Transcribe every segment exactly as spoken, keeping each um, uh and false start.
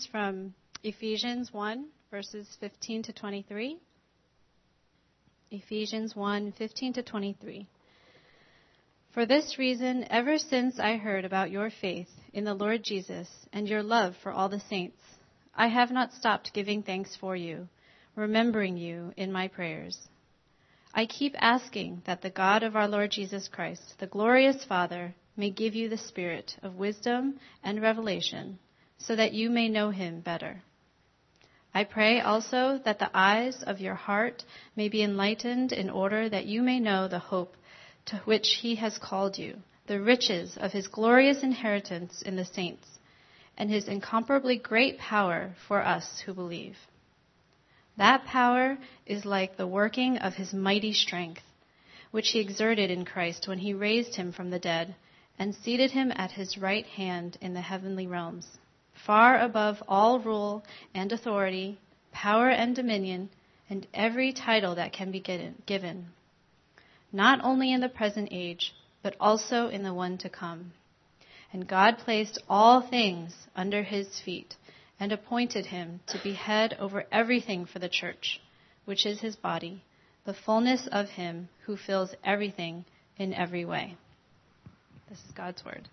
readings from Ephesians one, verses fifteen to twenty-three. Ephesians one, fifteen to twenty-three. For this reason, ever since I heard about your faith in the Lord Jesus and your love for all the saints, I have not stopped giving thanks for you, remembering you in my prayers. I keep asking that the God of our Lord Jesus Christ, the glorious Father, may give you the spirit of wisdom and revelation, so that you may know him better. I pray also that the eyes of your heart may be enlightened in order that you may know the hope to which he has called you, the riches of his glorious inheritance in the saints, and his incomparably great power for us who believe. That power is like the working of his mighty strength, which he exerted in Christ when he raised him from the dead and seated him at his right hand in the heavenly realms, far above all rule and authority, power and dominion, and every title that can be given, not only in the present age, but also in the one to come. And God placed all things under his feet and appointed him to be head over everything for the church, which is his body, the fullness of him who fills everything in every way. This is God's word.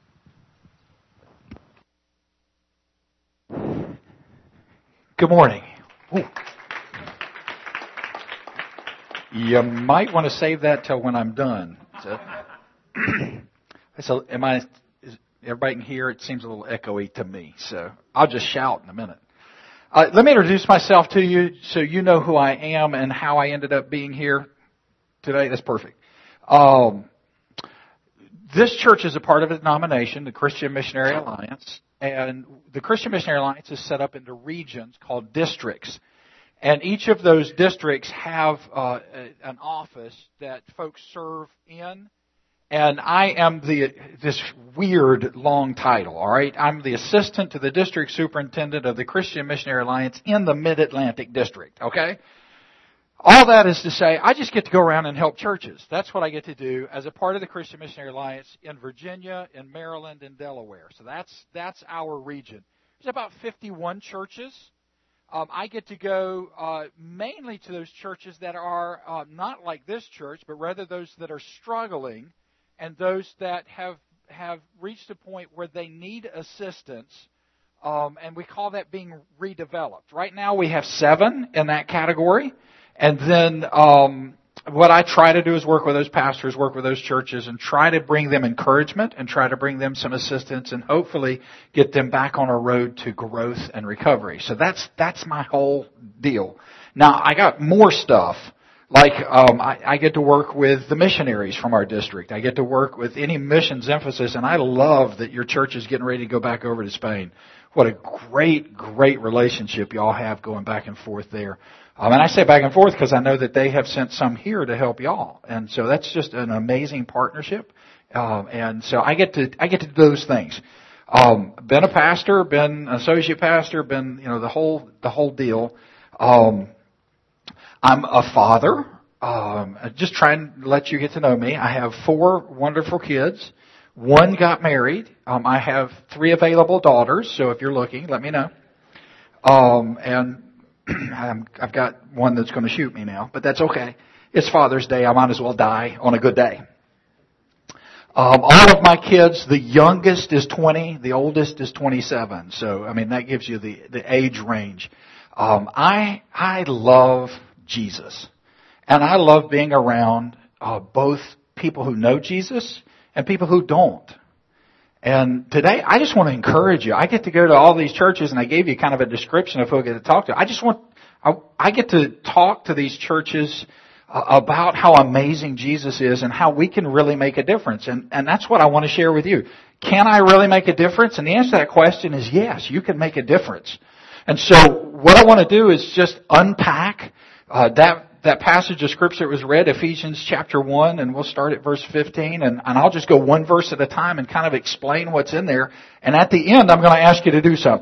Good morning. Ooh. You might want to save that till when I'm done. So, so am I? Is everybody can hear? It seems a little echoey to me, so I'll just shout in a minute. Uh, let me introduce myself to you, so you know who I am and how I ended up being here today. That's perfect. Um, this church is a part of a denomination, the Christian Missionary Alliance. And the Christian Missionary Alliance is set up into regions called districts. And each of those districts have uh, an office that folks serve in. And I am the this weird long title, all right? I'm the assistant to the district superintendent of the Christian Missionary Alliance in the Mid-Atlantic District, okay? All that is to say, I just get to go around and help churches. That's what I get to do as a part of the Christian Missionary Alliance in Virginia, in Maryland, and Delaware. So that's that's our region. There's about fifty-one churches. Um, I get to go uh, mainly to those churches that are uh, not like this church, but rather those that are struggling and those that have have reached a point where they need assistance. Um, and we call that being redeveloped. Right now we have seven in that category. And then um, what I try to do is work with those pastors, work with those churches, and try to bring them encouragement and try to bring them some assistance and hopefully get them back on a road to growth and recovery. So that's that's my whole deal. Now, I got more stuff. Like um, I, I get to work with the missionaries from our district. I get to work with any missions emphasis, and I love that your church is getting ready to go back over to Spain. What a great, great relationship y'all have going back and forth there. Um, and I say back and forth because I know that they have sent some here to help y'all, and so that's just an amazing partnership. Um, and so I get to I get to do those things. Um, been a pastor, been an associate pastor, been you know the whole the whole deal. Um, I'm a father. Um, just trying to let you get to know me. I have four wonderful kids. One got married. Um, I have three available daughters. So if you're looking, let me know. Um, and I'm, I've got one that's going to shoot me now, but that's okay. It's Father's Day. I might as well die on a good day. Um, all of my kids, the youngest is twenty, the oldest is twenty-seven. So, I mean, that gives you the, the age range. Um, I, I love Jesus. And I love being around uh, both people who know Jesus and people who don't. And today, I just want to encourage you. I get to go to all these churches, and I gave you kind of a description of who I get to talk to. I just want, I, I get to talk to these churches uh, about how amazing Jesus is and how we can really make a difference. And, and that's what I want to share with you. Can I really make a difference? And the answer to that question is yes, you can make a difference. And so what I want to do is just unpack uh, that that passage of Scripture that was read, Ephesians chapter one, and we'll start at verse fifteen, and, and I'll just go one verse at a time and kind of explain what's in there. And at the end, I'm going to ask you to do something.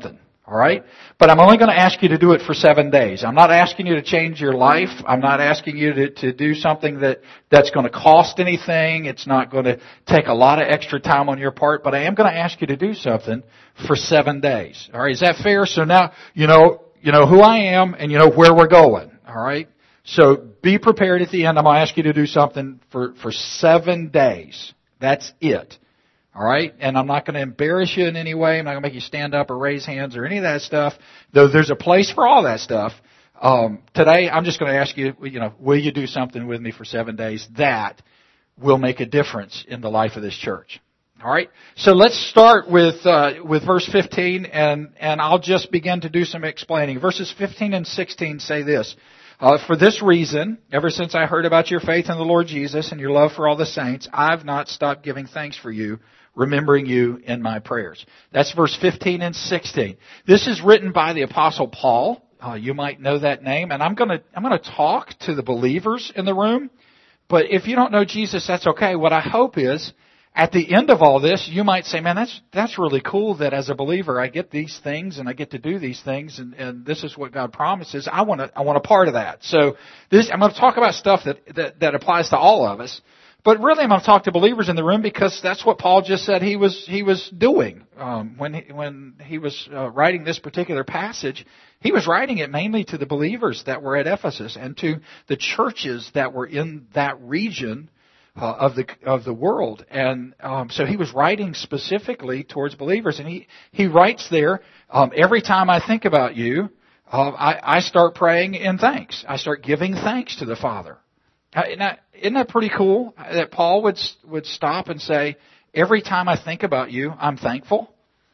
All right? But I'm only going to ask you to do it for seven days. I'm not asking you to change your life. I'm not asking you to, to do something that, that's going to cost anything. It's not going to take a lot of extra time on your part, but I am going to ask you to do something for seven days. All right? Is that fair? So now, you know, you know who I am and you know where we're going. All right? So be prepared at the end. I'm going to ask you to do something for, for seven days. That's it. All right? And I'm not going to embarrass you in any way. I'm not going to make you stand up or raise hands or any of that stuff. Though there's a place for all that stuff. Um, today, I'm just going to ask you, you know, will you do something with me for seven days that will make a difference in the life of this church? All right? So let's start with, uh, with verse fifteen, and, and I'll just begin to do some explaining. Verses fifteen and sixteen say this. Uh, for this reason, ever since I heard about your faith in the Lord Jesus and your love for all the saints, I've not stopped giving thanks for you, remembering you in my prayers. That's verse fifteen and sixteen. This is written by the Apostle Paul. Uh, you might know that name. And I'm going to I'm going to talk to the believers in the room. But if you don't know Jesus, that's okay. What I hope is, at the end of all this, you might say, man, that's that's really cool that as a believer I get these things and I get to do these things, and, and this is what God promises. I want to I want a part of that. So this I'm going to talk about stuff that, that, that applies to all of us. But really, I'm going to talk to believers in the room because that's what Paul just said he was he was doing um, when he, when he was uh, writing this particular passage. He was writing it mainly to the believers that were at Ephesus and to the churches that were in that region uh, of the of the world. And um, so he was writing specifically towards believers. And he he writes there, um, every time I think about you, uh, I, I start praying in thanks. I start giving thanks to the Father. Isn't that, isn't that pretty cool that Paul would would stop and say, every time I think about you, I'm thankful?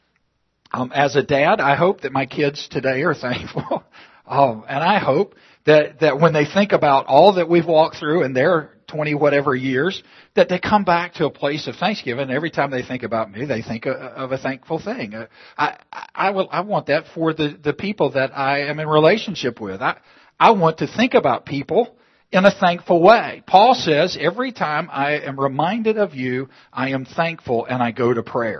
Um, as a dad, I hope that my kids today are thankful. um, and I hope that, that when they think about all that we've walked through in their twenty whatever years, that they come back to a place of thanksgiving. And every time they think about me, they think of a thankful thing. I, I, will, I want that for the, the people that I am in relationship with. I, I want to think about people in a thankful way. Paul says, every time I am reminded of you, I am thankful and I go to prayer.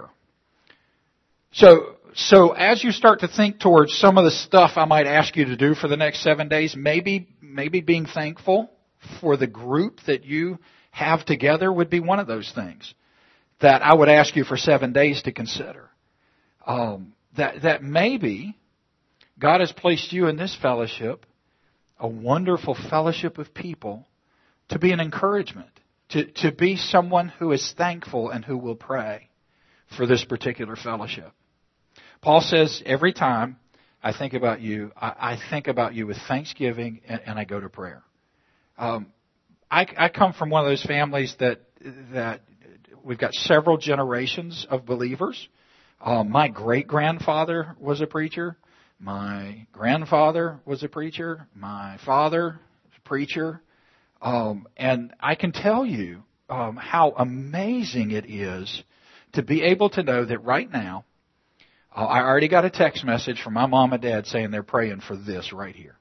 So, so as you start to think towards some of the stuff I might ask you to do for the next seven days, maybe, maybe being thankful for the group that you have together would be one of those things that I would ask you for seven days to consider. Um, that, that maybe God has placed you in this fellowship, a wonderful fellowship of people, to be an encouragement, to, to be someone who is thankful and who will pray for this particular fellowship. Paul says, every time I think about you, I, I think about you with thanksgiving and, and I go to prayer. Um, I, I come from one of those families that that we've got several generations of believers. Um, my great-grandfather was a preacher. My grandfather was a preacher. My father was a preacher. Um, and I can tell you um, how amazing it is to be able to know that right now, uh, I already got a text message from my mom and dad saying they're praying for this right here.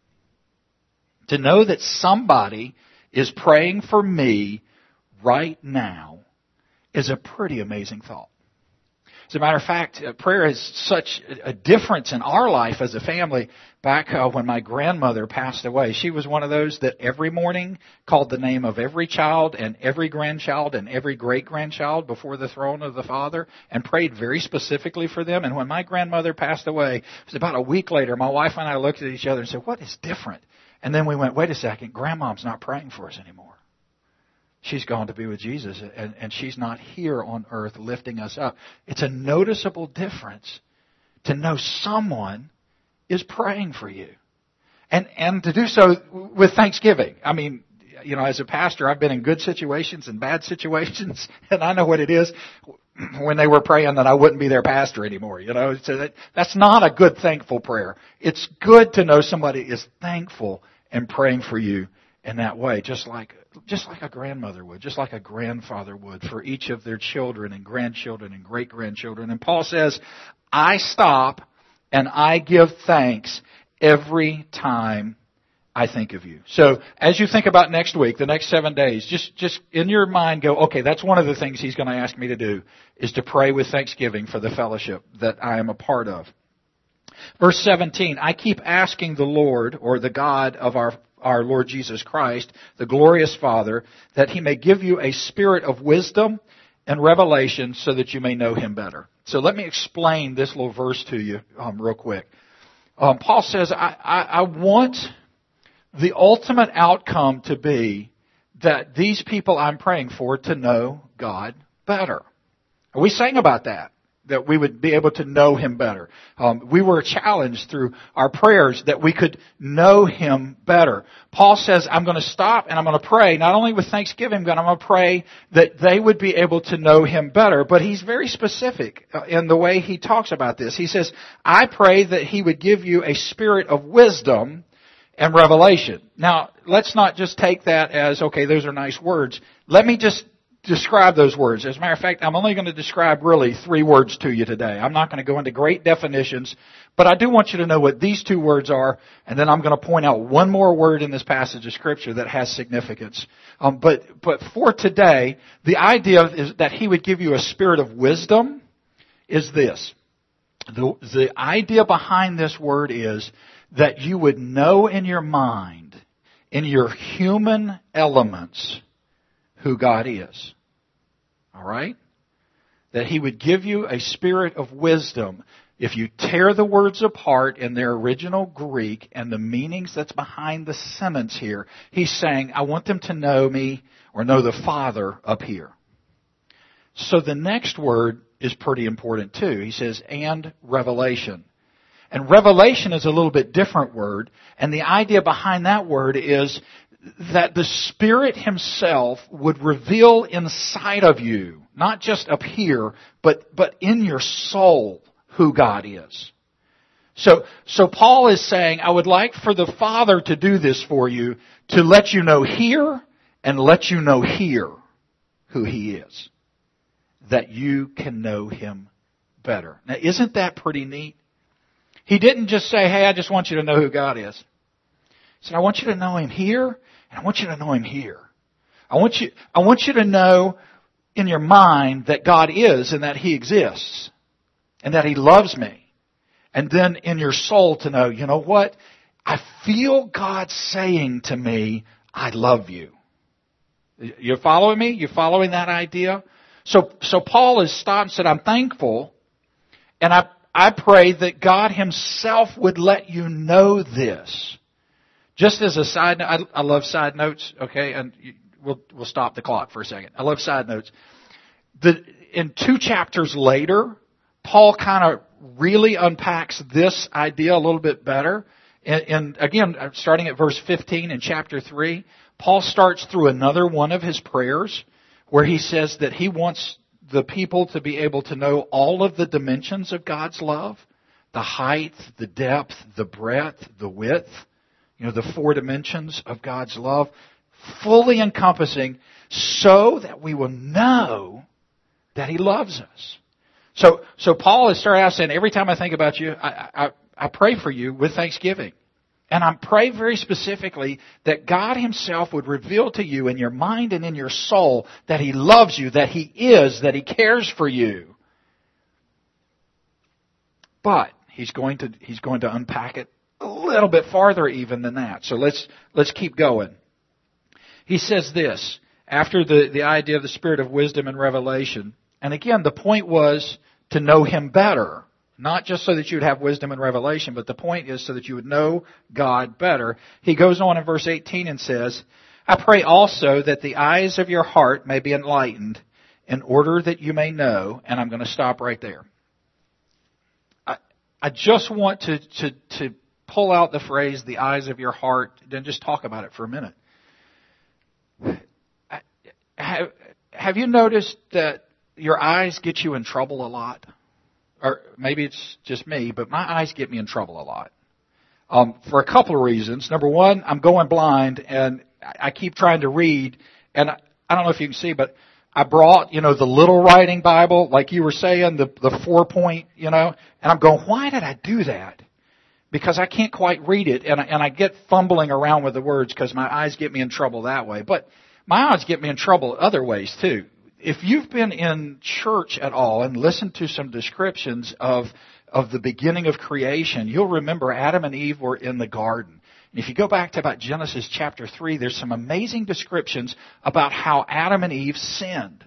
To know that somebody is praying for me right now is a pretty amazing thought. As a matter of fact, prayer is such a difference in our life as a family. Back uh, when my grandmother passed away, she was one of those that every morning called the name of every child and every grandchild and every great-grandchild before the throne of the Father and prayed very specifically for them. And when my grandmother passed away, it was about a week later, my wife and I looked at each other and said, what is different? And then we went, wait a second, Grandmom's not praying for us anymore. She's gone to be with Jesus, and, and she's not here on earth lifting us up. It's a noticeable difference to know someone is praying for you. And and to do so with thanksgiving. I mean, you know, as a pastor, I've been in good situations and bad situations, and I know what it is when they were praying that I wouldn't be their pastor anymore. You know, so that, that's not a good thankful prayer. It's good to know somebody is thankful and praying for you in that way, just like just like a grandmother would, just like a grandfather would for each of their children and grandchildren and great-grandchildren. And Paul says, I stop and I give thanks every time I think of you. So as you think about next week, the next seven days, just, just in your mind go, okay, that's one of the things he's going to ask me to do, is to pray with thanksgiving for the fellowship that I am a part of. Verse seventeen, I keep asking the Lord, or the God of our, our Lord Jesus Christ, the glorious Father, that He may give you a spirit of wisdom and revelation so that you may know Him better. So let me explain this little verse to you um, real quick. Um, Paul says, I, I, I want the ultimate outcome to be that these people I'm praying for to know God better. We sang about that, that we would be able to know Him better. Um, we were challenged through our prayers that we could know Him better. Paul says, I'm going to stop and I'm going to pray, not only with thanksgiving, but I'm going to pray that they would be able to know Him better. But he's very specific in the way he talks about this. He says, I pray that He would give you a spirit of wisdom and revelation. Now, let's not just take that as, okay, those are nice words. Let me just describe those words. As a matter of fact, I'm only going to describe really three words to you today. I'm not going to go into great definitions, but I do want you to know what these two words are, and then I'm going to point out one more word in this passage of Scripture that has significance. Um, but, but for today, the idea is that He would give you a spirit of wisdom is this. The, the idea behind this word is that you would know in your mind, in your human elements, who God is. All right? That He would give you a spirit of wisdom. If you tear the words apart in their original Greek and the meanings that's behind the sentence here, He's saying, I want them to know me or know the Father up here. So the next word is pretty important too. He says, and revelation. And revelation is a little bit different word. And the idea behind that word is that the Spirit Himself would reveal inside of you, not just up here, but, but in your soul, who God is. So, so Paul is saying, I would like for the Father to do this for you, to let you know here and let you know here who He is. That you can know Him better. Now, isn't that pretty neat? He didn't just say, hey, I just want you to know who God is. He said, I want you to know Him here, and I want you to know Him here. I want you, I want you to know in your mind that God is and that He exists and that He loves me. And then in your soul to know, you know what? I feel God saying to me, I love you. You're following me? You're following that idea? So, so Paul has stopped and said, I'm thankful, and I, I pray that God Himself would let you know this. Just as a side note, I, I love side notes, okay, and you, we'll, we'll stop the clock for a second. I love side notes. The, in two chapters later, Paul kind of really unpacks this idea a little bit better. And, and again, starting at verse fifteen in chapter three, Paul starts through another one of his prayers where he says that he wants the people to be able to know all of the dimensions of God's love, the height, the depth, the breadth, the width, you know, the four dimensions of God's love, fully encompassing so that we will know that He loves us. So, so Paul has started out saying, every time I think about you, I, I, I pray for you with thanksgiving. And I pray very specifically that God Himself would reveal to you in your mind and in your soul that He loves you, that He is, that He cares for you. But He's going to, He's going to unpack it a little bit farther even than that. So let's, let's keep going. He says this, after the, the idea of the spirit of wisdom and revelation. And again, the point was to know Him better. Not just so that you would have wisdom and revelation, but the point is so that you would know God better. He goes on in verse eighteen and says, I pray also that the eyes of your heart may be enlightened in order that you may know, and I'm going to stop right there. I, I just want to, to, to pull out the phrase, the eyes of your heart, then just talk about it for a minute. Have, have you noticed that your eyes get you in trouble a lot? Or maybe it's just me, but my eyes get me in trouble a lot. Um, for a couple of reasons. Number one, I'm going blind and I keep trying to read, and I, I don't know if you can see, but I brought, you know, the little writing Bible, like you were saying, the, the four point, you know, and I'm going, why did I do that? Because I can't quite read it, and I, and I get fumbling around with the words because my eyes get me in trouble that way. But my eyes get me in trouble other ways too. if you've been in church at all and listened to some descriptions of of the beginning of creation, you'll remember Adam and Eve were in the garden. And if you go back to about Genesis chapter three, there's some amazing descriptions about how Adam and Eve sinned.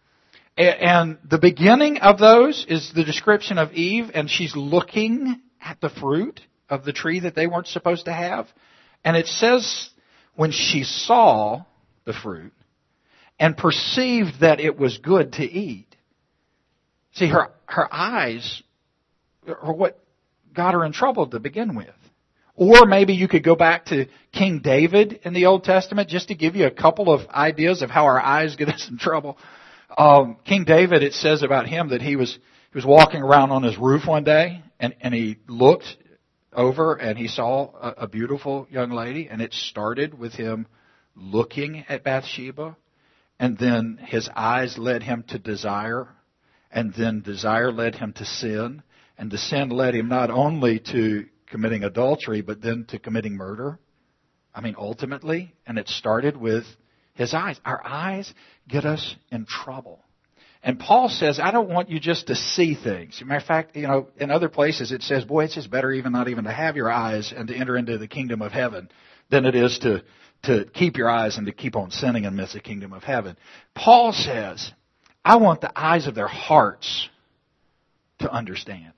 And the beginning of those is the description of Eve, and she's looking at the fruit of the tree that they weren't supposed to have. And it says when she saw the fruit and perceived that it was good to eat. See, her, her eyes are what got her in trouble to begin with. Or maybe you could go back to King David in the Old Testament just to give you a couple of ideas of how our eyes get us in trouble. Um, King David, it says about him that he was he was walking around on his roof one day and, and he looked over and he saw a, a beautiful young lady, and it started with him looking at Bathsheba, and then his eyes led him to desire, and then desire led him to sin. And the sin led him not only to committing adultery, but then to committing murder. I mean, ultimately, and it started with his eyes. Our eyes get us in trouble. And Paul says, I don't want you just to see things. As a matter of fact, you know, in other places it says, boy, it's just better even not even to have your eyes and to enter into the kingdom of heaven than it is to, to keep your eyes and to keep on sinning and miss the kingdom of heaven. Paul says, I want the eyes of their hearts to understand.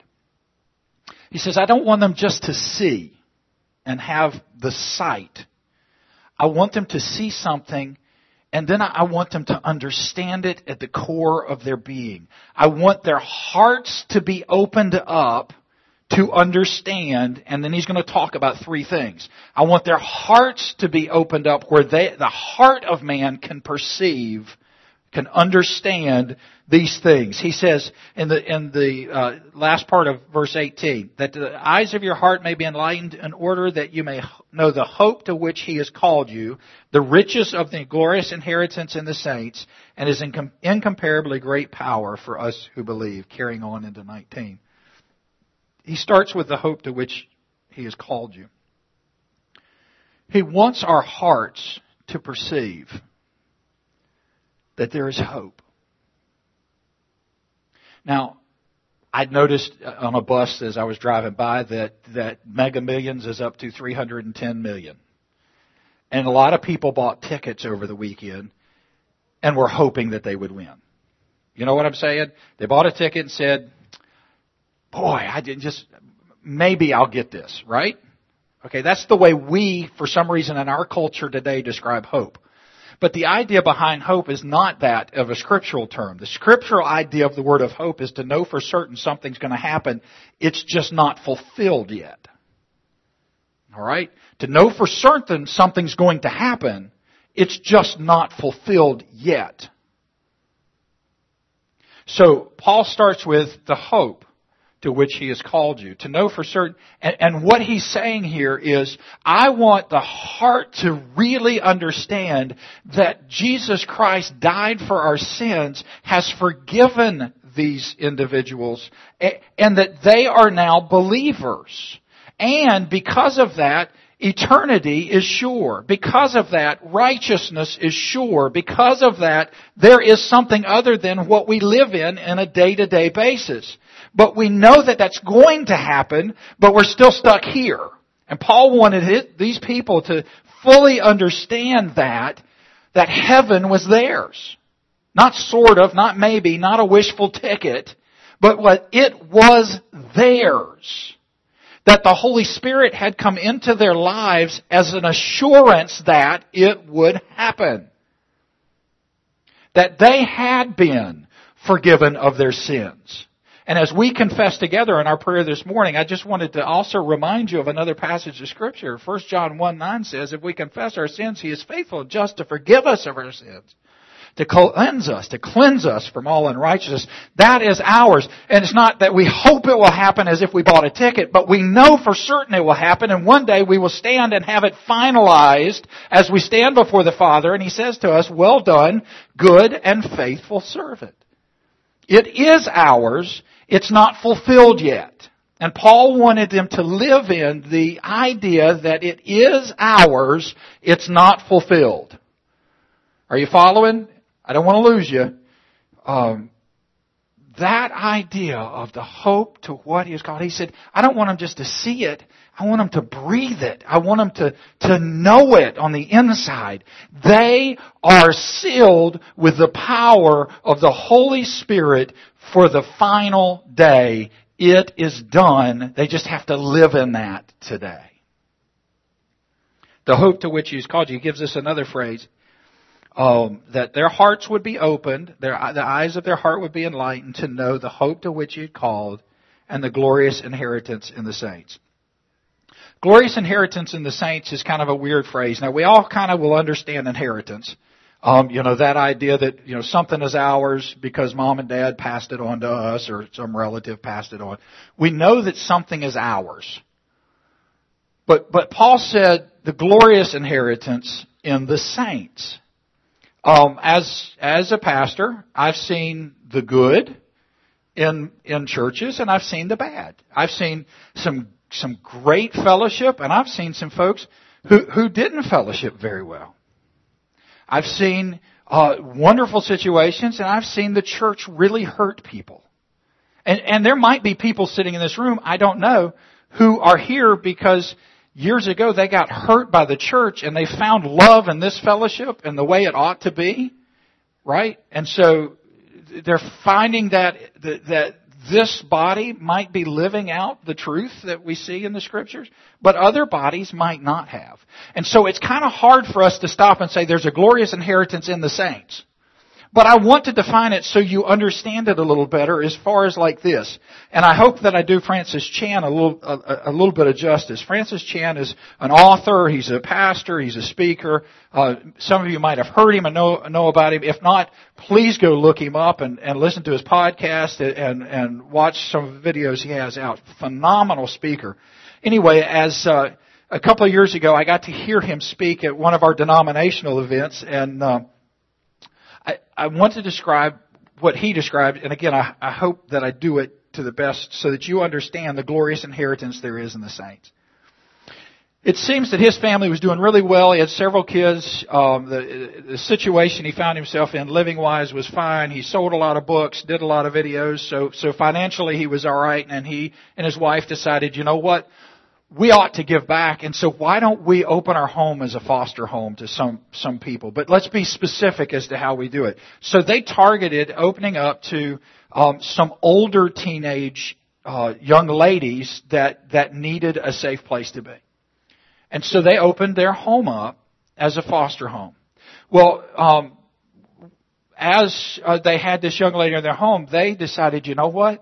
He says, I don't want them just to see and have the sight. I want them to see something, and then I want them to understand it at the core of their being. I want their hearts to be opened up to understand, and then he's going to talk about three things. I want their hearts to be opened up where they, the heart of man can perceive, can understand these things. He says in the in the uh, last part of verse eighteen, that the eyes of your heart may be enlightened in order that you may know the hope to which He has called you, the riches of the glorious inheritance in the saints, and His incom- incomparably great power for us who believe. Carrying on into nineteen. He starts with the hope to which He has called you. He wants our hearts to perceive that there is hope. Now, I'd noticed on a bus as I was driving by that, that Mega Millions is up to three hundred ten million. And a lot of people bought tickets over the weekend and were hoping that they would win. You know what I'm saying? They bought a ticket and said, boy, I didn't just, maybe I'll get this, right? Okay, that's the way we, for some reason in our culture today, describe hope. But the idea behind hope is not that of a scriptural term. The scriptural idea of the word of hope is to know for certain something's going to happen. It's just not fulfilled yet. All right? To know for certain something's going to happen, it's just not fulfilled yet. So Paul starts with the hope to which He has called you. To know for certain. And, and what he's saying here is, I want the heart to really understand that Jesus Christ died for our sins, has forgiven these individuals, and that they are now believers. And because of that, eternity is sure. Because of that, righteousness is sure. Because of that, there is something other than what we live in in a day-to-day basis. But we know that that's going to happen, but we're still stuck here. And Paul wanted it, these people to fully understand that, that heaven was theirs. Not sort of, not maybe, not a wishful ticket, but what it was theirs. That the Holy Spirit had come into their lives as an assurance that it would happen. That they had been forgiven of their sins. And as we confess together in our prayer this morning, I just wanted to also remind you of another passage of Scripture. First John one nine says, if we confess our sins, He is faithful and just to forgive us of our sins, to cleanse us, to cleanse us from all unrighteousness. That is ours. And it's not that we hope it will happen as if we bought a ticket, but we know for certain it will happen, and one day we will stand and have it finalized as we stand before the Father, and He says to us, well done, good and faithful servant. It is ours. It's not fulfilled yet. And Paul wanted them to live in the idea that it is ours, it's not fulfilled. Are you following? I don't want to lose you. um, that idea of the hope to what He has called. He said, I don't want them just to see it. I want them to breathe it. I want them to, to know it on the inside. They are sealed with the power of the Holy Spirit for the final day. It is done. They just have to live in that today. The hope to which He's called you. He gives us another phrase. Um, that their hearts would be opened, their, the eyes of their heart would be enlightened to know the hope to which You'd called and the glorious inheritance in the saints. Glorious inheritance in the saints is kind of a weird phrase. Now, we all kind of will understand inheritance. Um, you know, that idea that, you know, something is ours because mom and dad passed it on to us or some relative passed it on. We know that something is ours. But, but Paul said the glorious inheritance in the saints. Um, as, as a pastor, I've seen the good in, in churches and I've seen the bad. I've seen some, some great fellowship and I've seen some folks who, who didn't fellowship very well. I've seen, uh, wonderful situations and I've seen the church really hurt people. And, and there might be people sitting in this room, I don't know, who are here because years ago, they got hurt by the church and they found love in this fellowship and the way it ought to be, right? And so they're finding that that this body might be living out the truth that we see in the Scriptures, but other bodies might not have. And so it's kind of hard for us to stop and say there's a glorious inheritance in the saints. But I want to define it so you understand it a little better as far as like this. And I hope that I do Francis Chan a little, a, a little bit of justice. Francis Chan is an author, he's a pastor, he's a speaker. Uh, some of you might have heard him and know, know about him. If not, please go look him up and, and listen to his podcast and, and watch some of the videos he has out. Phenomenal speaker. Anyway, as, uh, a couple of years ago, I got to hear him speak at one of our denominational events and, uh, I, I want to describe what he described, and again, I, I hope that I do it to the best so that you understand the glorious inheritance there is in the saints. It seems that his family was doing really well. He had several kids. Um, the, the situation he found himself in living-wise was fine. He sold a lot of books, did a lot of videos, so so financially he was all right, and he and his wife decided, you know what? We ought to give back, and so why don't we open our home as a foster home to some, some people? But let's be specific as to how we do it. So they targeted opening up to um, some older teenage uh, young ladies that, that needed a safe place to be. And so they opened their home up as a foster home. Well, um, as uh, they had this young lady in their home, they decided, you know what?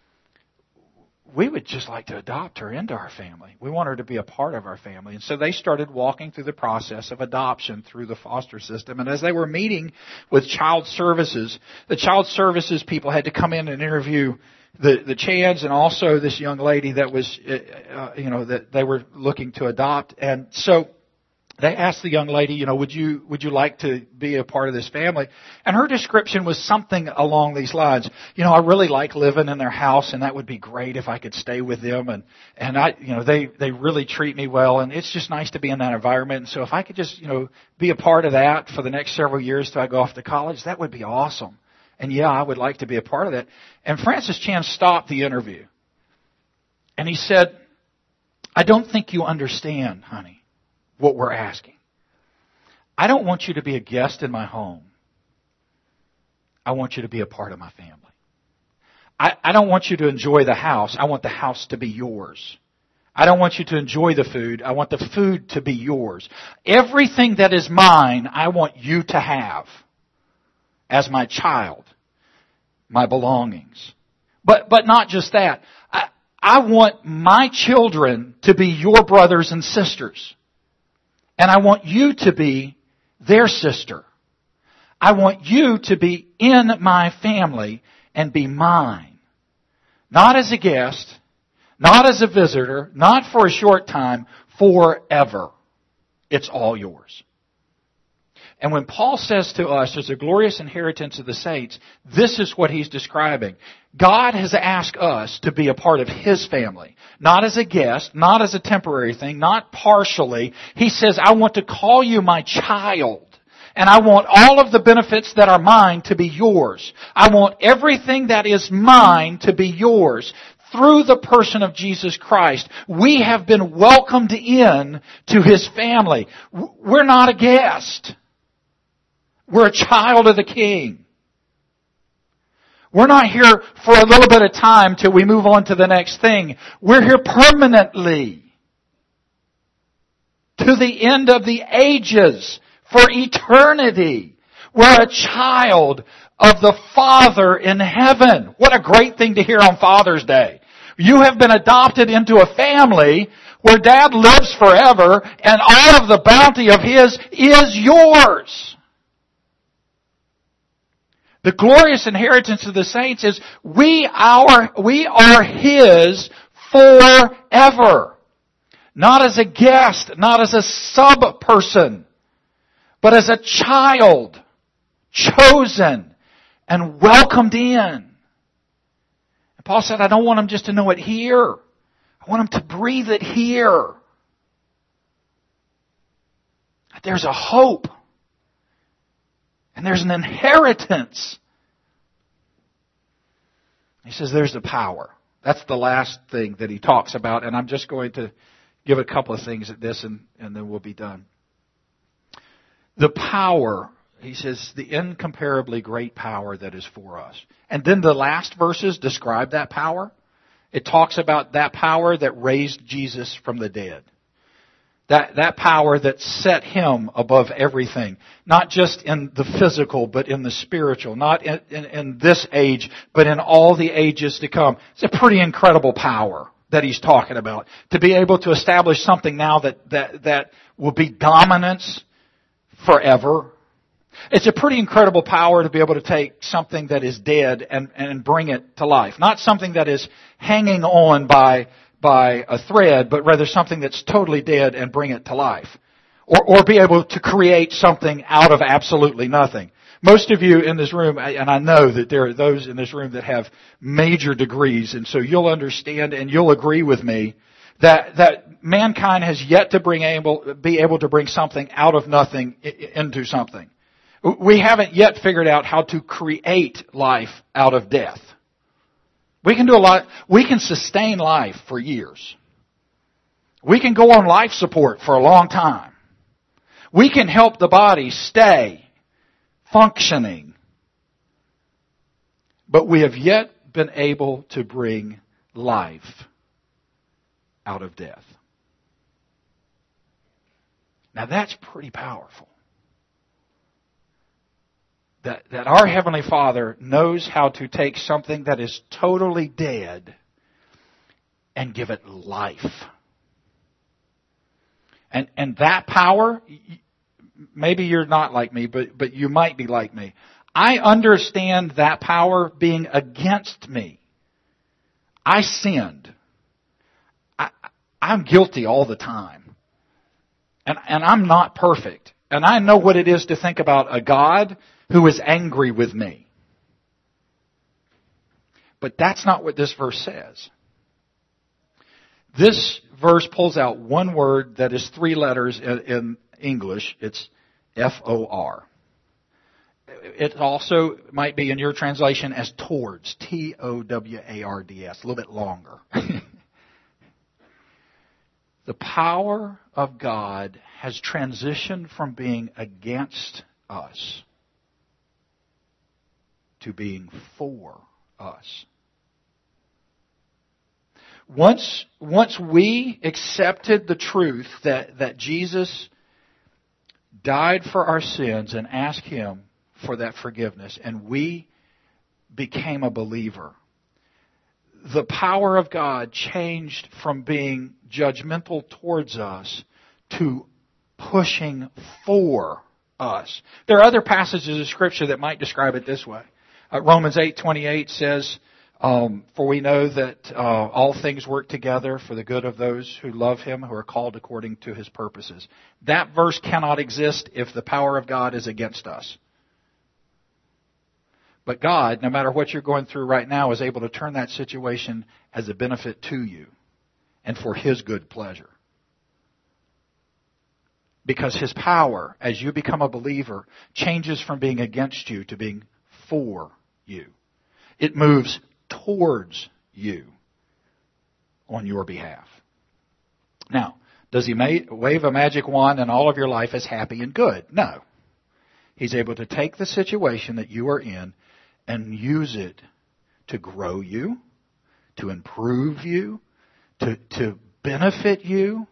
We would just like to adopt her into our family. We want her to be a part of our family. And so they started walking through the process of adoption through the foster system. And as they were meeting with child services, the child services people had to come in and interview the, the Chans and also this young lady that was, uh, you know, that they were looking to adopt. And so they asked the young lady, you know, would you, would you like to be a part of this family? And her description was something along these lines. You know, I really like living in their house and that would be great if I could stay with them. And, and I, you know, they, they really treat me well and it's just nice to be in that environment. And so if I could just, you know, be a part of that for the next several years till I go off to college, that would be awesome. And yeah, I would like to be a part of that. And Francis Chan stopped the interview. And he said, I don't think you understand, honey, what we're asking. I don't want you to be a guest in my home. I want you to be a part of my family. I, I don't want you to enjoy the house. I want the house to be yours. I don't want you to enjoy the food. I want the food to be yours. Everything that is mine, I want you to have as my child, my belongings. But, but not just that. I, I want my children to be your brothers and sisters. And I want you to be their sister. I want you to be in my family and be mine. Not as a guest, not as a visitor, not for a short time, forever. It's all yours. And when Paul says to us, there's a glorious inheritance of the saints, this is what he's describing. God has asked us to be a part of His family. Not as a guest, not as a temporary thing, not partially. He says, I want to call you my child. And I want all of the benefits that are mine to be yours. I want everything that is mine to be yours. Through the person of Jesus Christ, we have been welcomed in to His family. We're not a guest. We're a child of the King. We're not here for a little bit of time till we move on to the next thing. We're here permanently. To the end of the ages. For eternity. We're a child of the Father in heaven. What a great thing to hear on Father's Day. You have been adopted into a family where Dad lives forever and all of the bounty of His is yours. The glorious inheritance of the saints is we are, we are His forever. Not as a guest, not as a sub-person, but as a child, chosen and welcomed in. Paul said, I don't want them just to know it here. I want them to breathe it here. There's a hope. And there's an inheritance. He says there's the power. That's the last thing that he talks about. And I'm just going to give a couple of things at this and, and then we'll be done. The power, he says, the incomparably great power that is for us. And then the last verses describe that power. It talks about that power that raised Jesus from the dead. That, that power that set Him above everything. Not just in the physical, but in the spiritual. Not in, in, in this age, but in all the ages to come. It's a pretty incredible power that he's talking about. To be able to establish something now that, that, that will be dominance forever. It's a pretty incredible power to be able to take something that is dead and, and bring it to life. Not something that is hanging on by, by a thread, but rather something that's totally dead and bring it to life. Or, or be able to create something out of absolutely nothing. Most of you in this room, and I know that there are those in this room that have major degrees, and so you'll understand and you'll agree with me that, that mankind has yet to bring able, be able to bring something out of nothing into something. We haven't yet figured out how to create life out of death. We can do a lot. We can sustain life for years. We can go on life support for a long time. We can help the body stay functioning. But we have yet been able to bring life out of death. Now that's pretty powerful. That, that our Heavenly Father knows how to take something that is totally dead and give it life. And, and that power, maybe you're not like me, but, but you might be like me. I understand that power being against me. I sinned. I, I'm guilty all the time. And, and I'm not perfect. And I know what it is to think about a God who is angry with me. But that's not what this verse says. This verse pulls out one word that is three letters in, in English. It's F O R. It also might be in your translation as towards. T O W A R D S. A little bit longer. The power of God has transitioned from being against us to being for us. Once, once we accepted the truth that, that Jesus died for our sins and asked Him for that forgiveness, and we became a believer, the power of God changed from being judgmental towards us to pushing for us. There are other passages of Scripture that might describe it this way. Uh, Romans eight twenty-eight says, um, for we know that uh, all things work together for the good of those who love Him, who are called according to His purposes. That verse cannot exist if the power of God is against us. But God, no matter what you're going through right now, is able to turn that situation as a benefit to you and for His good pleasure. Because His power, as you become a believer, changes from being against you to being for you. It moves towards you on your behalf. Now, does He ma- wave a magic wand and all of your life is happy and good? No. He's able to take the situation that you are in and use it to grow you, to improve you, to, to benefit you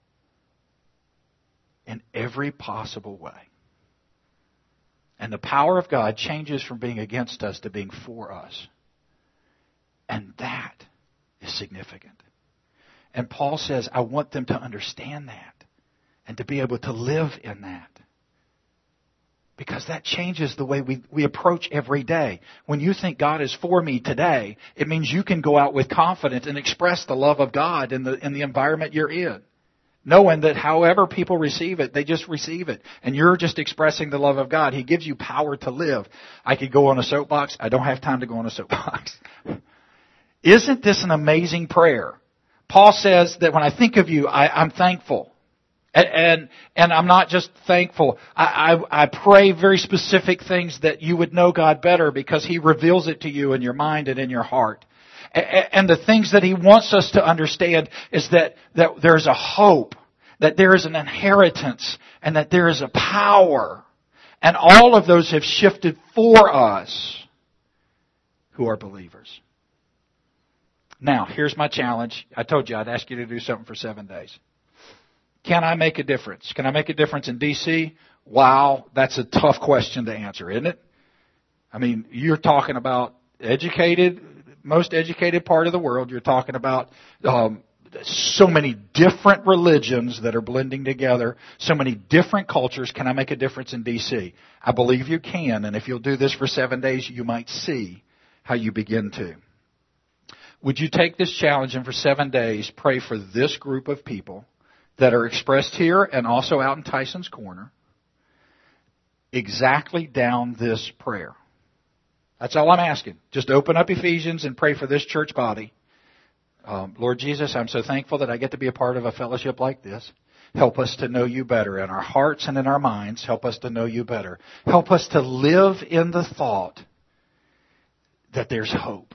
in every possible way. And the power of God changes from being against us to being for us. And that is significant. And Paul says, I want them to understand that and to be able to live in that. Because that changes the way we, we approach every day. When you think God is for me today, it means you can go out with confidence and express the love of God in the, in the environment you're in. Knowing that however people receive it, they just receive it. And you're just expressing the love of God. He gives you power to live. I could go on a soapbox. I don't have time to go on a soapbox. Isn't this an amazing prayer? Paul says that when I think of you, I, I'm thankful. And, and, and I'm not just thankful. I, I, I pray very specific things that you would know God better because He reveals it to you in your mind and in your heart. And the things that He wants us to understand is that, that there's a hope, that there is an inheritance, and that there is a power. And all of those have shifted for us who are believers. Now, here's my challenge. I told you I'd ask you to do something for seven days. Can I make a difference? Can I make a difference in D C? Wow, that's a tough question to answer, isn't it? I mean, you're talking about educated, most educated part of the world. You're talking about um, so many different religions that are blending together, so many different cultures. Can I make a difference in D C? I believe you can, and if you'll do this for seven days, you might see how you begin to. Would you take this challenge and for seven days pray for this group of people that are expressed here and also out in Tyson's Corner, exactly down this prayer? That's all I'm asking. Just open up Ephesians and pray for this church body. Um, Lord Jesus, I'm so thankful that I get to be a part of a fellowship like this. Help us to know you better in our hearts and in our minds. Help us to know you better. Help us to live in the thought that there's hope,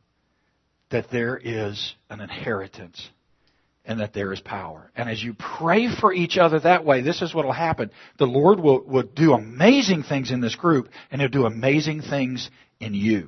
that there is an inheritance, and that there is power. And as you pray for each other that way, this is what will happen. The Lord will, will do amazing things in this group, and He'll do amazing things in you.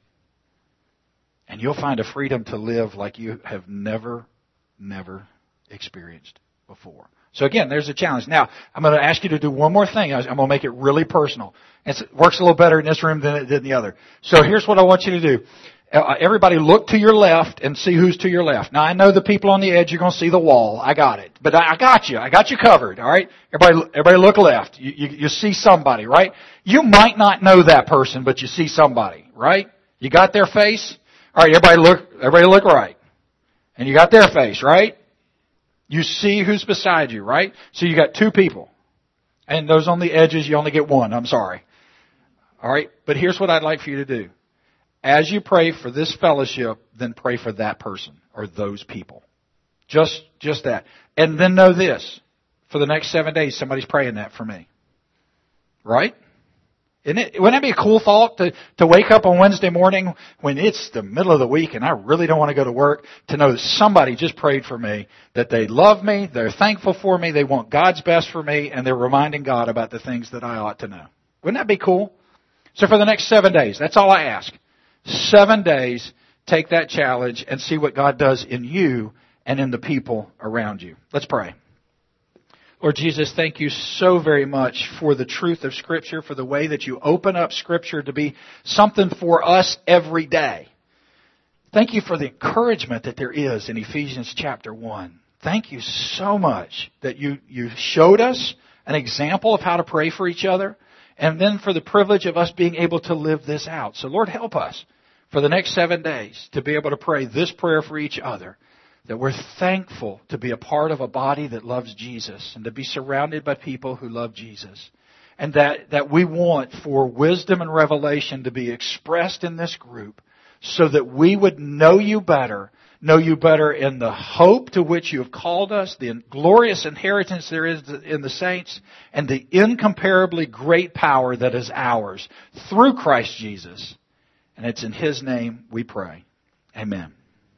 And you'll find a freedom to live like you have never, never experienced before. So again, there's a challenge. Now, I'm going to ask you to do one more thing. I'm going to make it really personal. It works a little better in this room than it did in the other. So here's what I want you to do. Everybody look to your left and see who's to your left. Now I know the people on the edge, you're going to see the wall. I got it. But I got you. I got you covered. All right. Everybody, everybody look left. You, you, you see somebody, right? You might not know that person, but you see somebody, right? You got their face? All right. Everybody look, everybody look right. And you got their face, right? You see who's beside you, right? So you got two people. And those on the edges, you only get one. I'm sorry. All right. But here's what I'd like for you to do. As you pray for this fellowship, then pray for that person or those people. Just, just that. And then know this. For the next seven days, somebody's praying that for me. Right? Isn't it, wouldn't that be a cool thought to, to wake up on Wednesday morning when it's the middle of the week and I really don't want to go to work, to know that somebody just prayed for me, that they love me, they're thankful for me, they want God's best for me, and they're reminding God about the things that I ought to know. Wouldn't that be cool? So for the next seven days, that's all I ask. Seven days, take that challenge and see what God does in you and in the people around you. Let's pray. Lord Jesus, thank you so very much for the truth of Scripture, for the way that you open up Scripture to be something for us every day. Thank you for the encouragement that there is in Ephesians chapter one. Thank you so much that you, you showed us an example of how to pray for each other, and then for the privilege of us being able to live this out. So Lord, help us for the next seven days to be able to pray this prayer for each other, that we're thankful to be a part of a body that loves Jesus and to be surrounded by people who love Jesus. And that, that we want for wisdom and revelation to be expressed in this group so that we would know you better, know you better in the hope to which you have called us, the glorious inheritance there is in the saints, and the incomparably great power that is ours through Christ Jesus. And it's in His name we pray. Amen.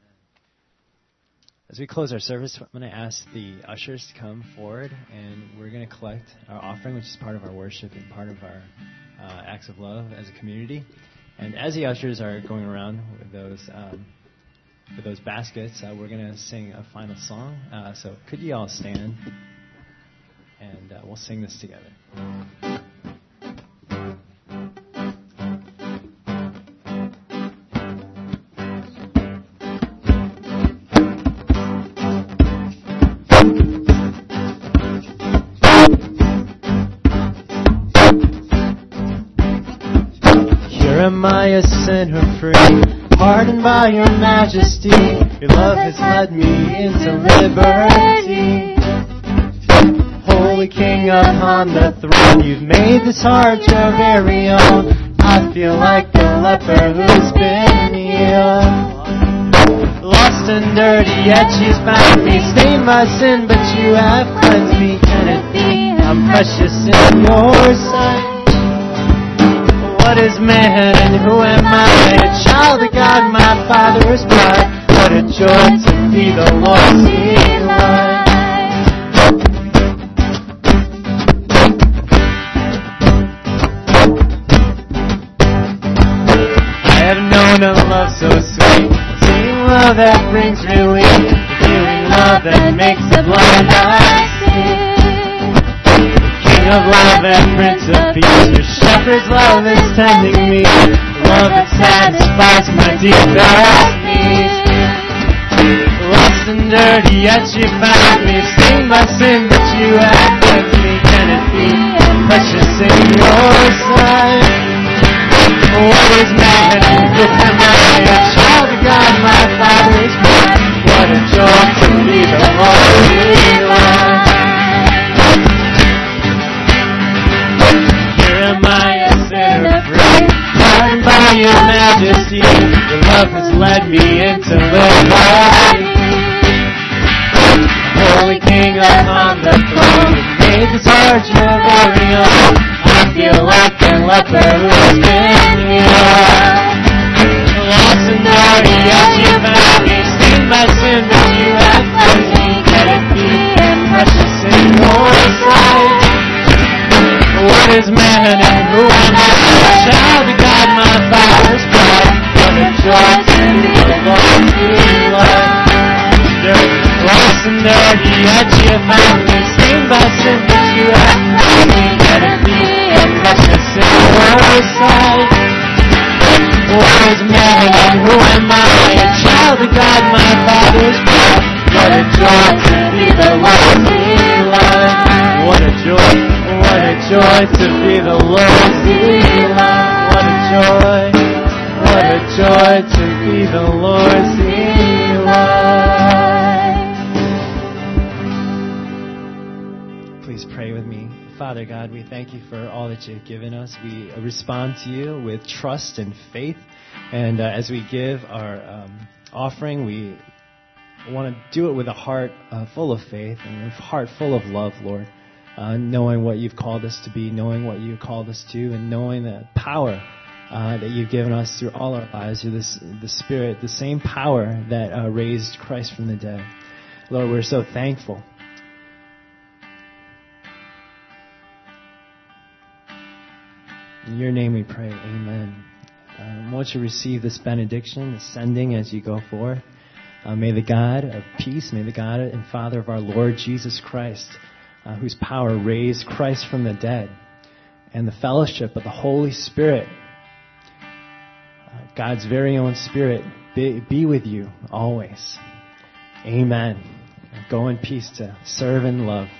As we close our service, I'm going to ask the ushers to come forward, and we're going to collect our offering, which is part of our worship and part of our uh, acts of love as a community. And as the ushers are going around with those um, with those baskets, uh, we're going to sing a final song. Uh, so could you all stand, and uh, we'll sing this together. Am I a sinner free, pardoned by your majesty? Your love has led me into liberty. Holy King upon the throne, you've made this heart your very own. I feel like the leper who's been healed. Lost and dirty, yet she's found me, stained by sin, but you have cleansed me. Can it be I'm precious in your sight? What is man and who am I? A child of God, my Father's bride. What a joy to be the Lord's delight. I have known a love so sweet, seeing love that brings relief, feeling love that makes the blind eye see. Of love and Prince of Peace, your shepherd's love is tending me, love that satisfies my deepest needs. Lost and dirty, yet you found me, stained by sin, but you have cleansed me. Can it be precious in your sight? What is man and who am I? A child of God, my Father's bride. What a joy to be the Lord's delight. Pardoned by your majesty, your love has led me into liberty. Holy King upon the throne, you made this heart your very own. I feel like a leper who's been healed. Lost and dirty, yet you found me, stained by sin, but you have cleansed me. Can it be precious in your sight? What is man and who am I? A child of God, my Father's bride. What a joy to be the Lord's delight. Lost and dirty, yet you found me, stained by sin, but you have cleansed me. Let it be precious in your sight. What is man and who am I? A child of God, my Father's bride. What a joy to be the Lord's delight. What a joy. What a joy to be the Lord's delight. What a joy. What a joy to be the Lord's delight. Please pray with me. Father God, we thank you for all that you've given us. We respond to you with trust and faith. And uh, as we give our um, offering, we want to do it with a heart uh, full of faith and a heart full of love, Lord. Uh, knowing what you've called us to be, knowing what you've called us to, and knowing the power uh, that you've given us through all our lives, through this, the Spirit, the same power that uh, raised Christ from the dead. Lord, we're so thankful. In your name we pray, amen. Um, won't you receive this benediction, the sending as you go forth. Uh, may the God of peace, may the God and Father of our Lord Jesus Christ, Uh, whose power raised Christ from the dead, and the fellowship of the Holy Spirit, uh, God's very own Spirit, be, be with you always. Amen. Go in peace to serve and love.